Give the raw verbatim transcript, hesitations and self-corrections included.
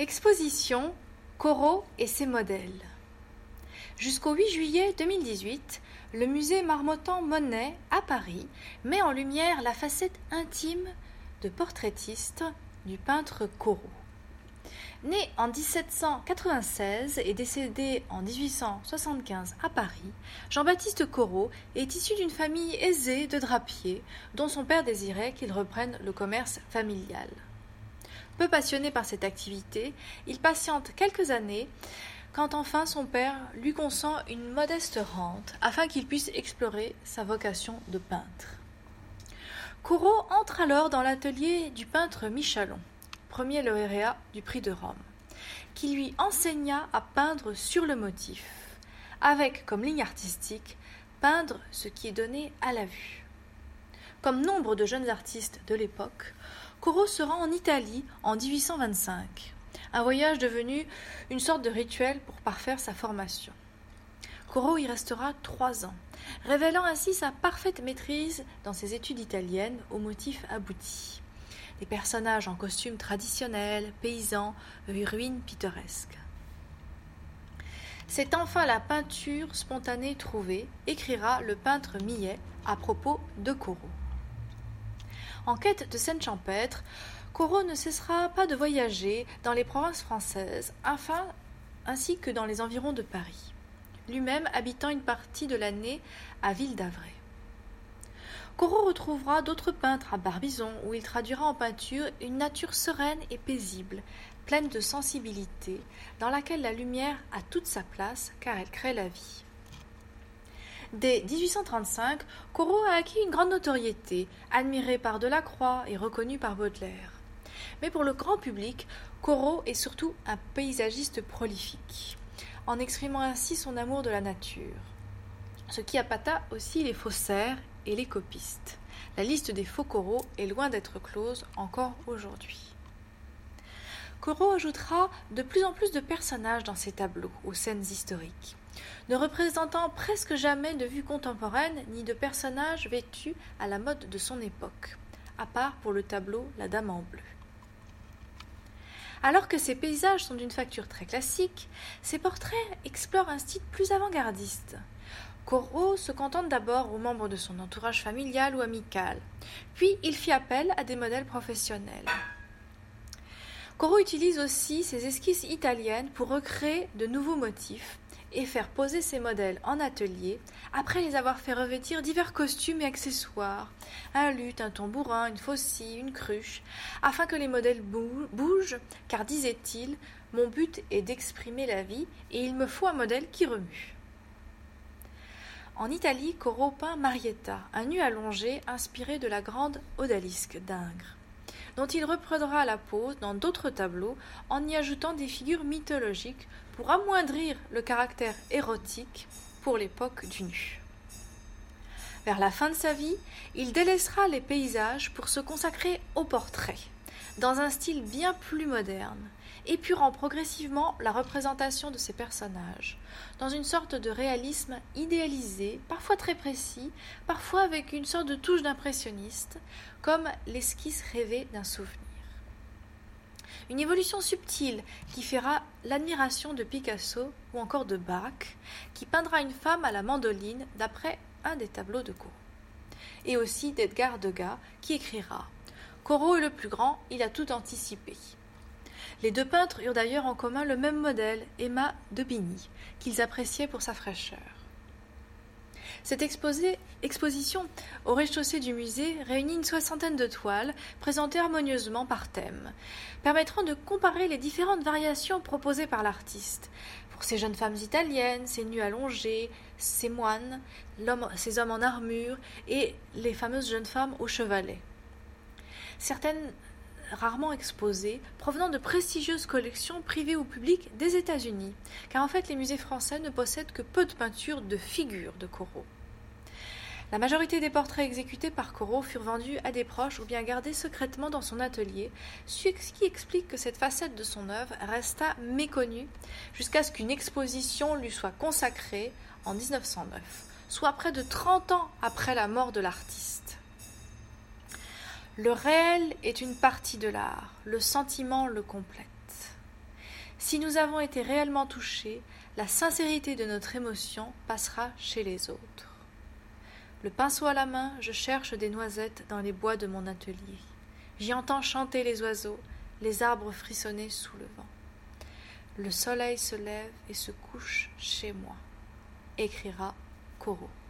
Exposition Corot et ses modèles. Jusqu'au huit juillet deux mille dix-huit, le musée Marmottan-Monet à Paris met en lumière la facette intime de portraitiste du peintre Corot. Né en dix-sept cent quatre-vingt-seize et décédé en dix-huit cent soixante-quinze à Paris, Jean-Baptiste Corot est issu d'une famille aisée de drapiers dont son père désirait qu'il reprenne le commerce familial. Peu passionné par cette activité, il patiente quelques années quand enfin son père lui consent une modeste rente afin qu'il puisse explorer sa vocation de peintre. Corot entre alors dans l'atelier du peintre Michalon, premier lauréat du prix de Rome, qui lui enseigna à peindre sur le motif, avec comme ligne artistique peindre ce qui est donné à la vue. Comme nombre de jeunes artistes de l'époque, Corot se rend en Italie en dix-huit cent vingt-cinq, un voyage devenu une sorte de rituel pour parfaire sa formation. Corot y restera trois ans, révélant ainsi sa parfaite maîtrise dans ses études italiennes aux motifs aboutis. Des personnages en costumes traditionnels, paysans, ruines pittoresques. C'est enfin la peinture spontanée trouvée, écrira le peintre Millet à propos de Corot. En quête de scènes champêtres, Corot ne cessera pas de voyager dans les provinces françaises, afin, ainsi que dans les environs de Paris, lui-même habitant une partie de l'année à Ville-d'Avray. Corot retrouvera d'autres peintres à Barbizon, où il traduira en peinture une nature sereine et paisible, pleine de sensibilité, dans laquelle la lumière a toute sa place, car elle crée la vie. Dès dix-huit cent trente-cinq, Corot a acquis une grande notoriété, admiré par Delacroix et reconnu par Baudelaire. Mais pour le grand public, Corot est surtout un paysagiste prolifique, en exprimant ainsi son amour de la nature, ce qui appâta aussi les faussaires et les copistes. La liste des faux Corot est loin d'être close encore aujourd'hui. Corot ajoutera de plus en plus de personnages dans ses tableaux aux scènes historiques, ne représentant presque jamais de vue contemporaine ni de personnages vêtus à la mode de son époque, à part pour le tableau La Dame en bleu. Alors que ses paysages sont d'une facture très classique, ses portraits explorent un style plus avant-gardiste. Corot se contente d'abord aux membres de son entourage familial ou amical, puis il fit appel à des modèles professionnels. Corot utilise aussi ses esquisses italiennes pour recréer de nouveaux motifs et faire poser ses modèles en atelier, après les avoir fait revêtir divers costumes et accessoires, un luth, un tambourin, une faucille, une cruche, afin que les modèles bougent, car disait-il, mon but est d'exprimer la vie et il me faut un modèle qui remue. En Italie, Corot peint Marietta, un nu allongé inspiré de la grande odalisque d'Ingres, dont il reprendra la pose dans d'autres tableaux en y ajoutant des figures mythologiques pour amoindrir le caractère érotique pour l'époque du nu. Vers la fin de sa vie, il délaissera les paysages pour se consacrer au portrait, dans un style bien plus moderne, épurant progressivement la représentation de ses personnages, dans une sorte de réalisme idéalisé, parfois très précis, parfois avec une sorte de touche d'impressionniste, comme l'esquisse rêvée d'un souvenir. Une évolution subtile qui fera l'admiration de Picasso ou encore de Bach, qui peindra une femme à la mandoline d'après un des tableaux de Corot. Et aussi d'Edgar Degas, qui écrira « Corot est le plus grand, il a tout anticipé ». Les deux peintres eurent d'ailleurs en commun le même modèle, Emma de Bigny, qu'ils appréciaient pour sa fraîcheur. Cette exposé, exposition au rez-de-chaussée du musée réunit une soixantaine de toiles présentées harmonieusement par thème, permettant de comparer les différentes variations proposées par l'artiste. Pour ces jeunes femmes italiennes, ces nus allongés, ces moines, l'homme, ces hommes en armure et les fameuses jeunes femmes au chevalet. Certaines rarement exposées, provenant de prestigieuses collections privées ou publiques des États-Unis, car en fait les musées français ne possèdent que peu de peintures de figures de Corot. La majorité des portraits exécutés par Corot furent vendus à des proches ou bien gardés secrètement dans son atelier, ce qui explique que cette facette de son œuvre resta méconnue jusqu'à ce qu'une exposition lui soit consacrée en dix-neuf cent neuf, soit près de trente ans après la mort de l'artiste. Le réel est une partie de l'art, le sentiment le complète. Si nous avons été réellement touchés, la sincérité de notre émotion passera chez les autres. Le pinceau à la main, je cherche des noisettes dans les bois de mon atelier. J'y entends chanter les oiseaux, les arbres frissonner sous le vent. Le soleil se lève et se couche chez moi, écrira Corot.